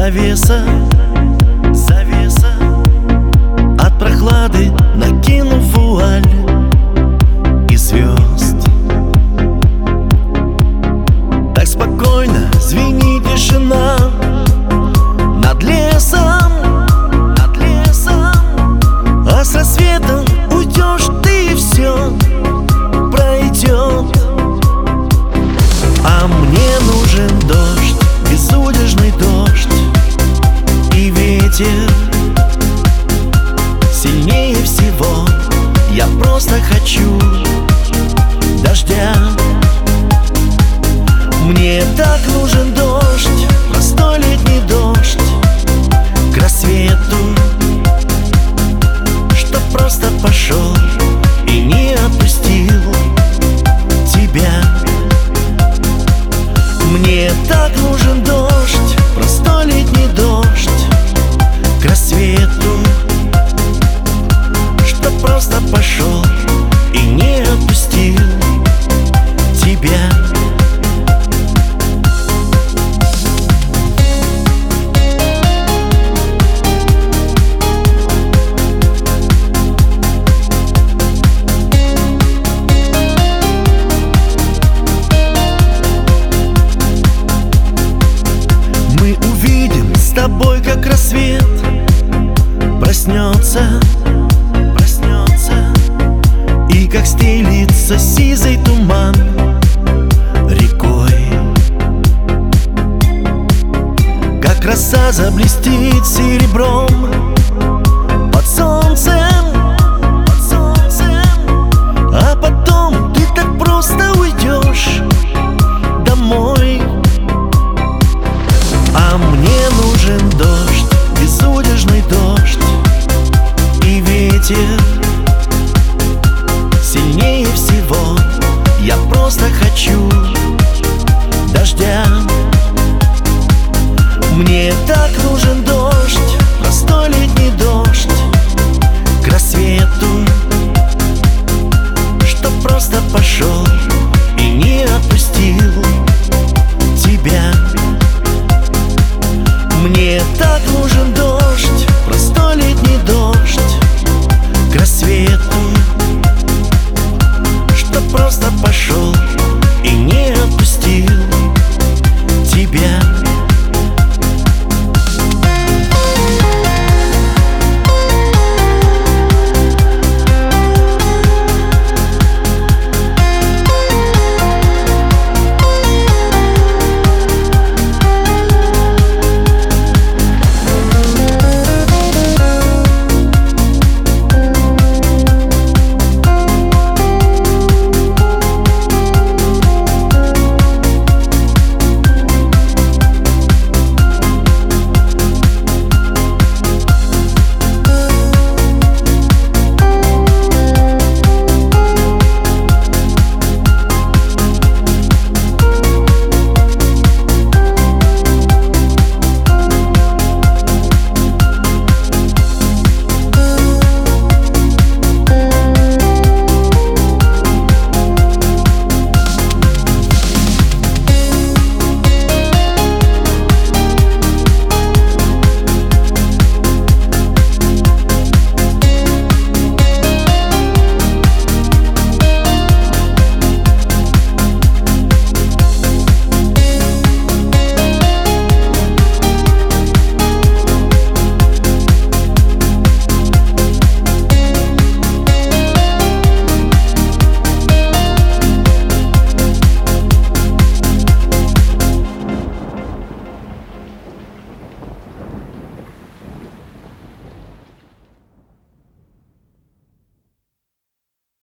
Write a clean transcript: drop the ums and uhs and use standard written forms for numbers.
завеса, завеса, от прохлады накинув вуаль и звезд. Так спокойно звенит тишина над лесом, над лесом. А с рассветом уйдешь ты, и все пройдет. А мне нужен дождь, безудержный дождь и ветер сильнее всего. Я просто хочу дождя. Мне так нужен дождь, простой летний дождь, к рассвету, чтоб просто пошел и не отпустил тебя. Мне так нужен дождь, простой летний дождь, к рассвету, чтоб просто пошел и не отпустил тебя. Мы увидим с тобой, как рассвет проснется, проснется, и как стелится сизый туман рекой, как роса заблестит серебром под солнцем, под солнцем. А потом ты так просто уйдешь домой. А мне нужен дождь, безудержный дождь и ветер сильнее всего. Я просто хочу дождя. Мне так нужен дождь, простой летний дождь, к рассвету, чтоб просто пошел и не отпустил тебя. Мне так нужен дождь, простой летний дождь, к рассвету, чтоб просто пошел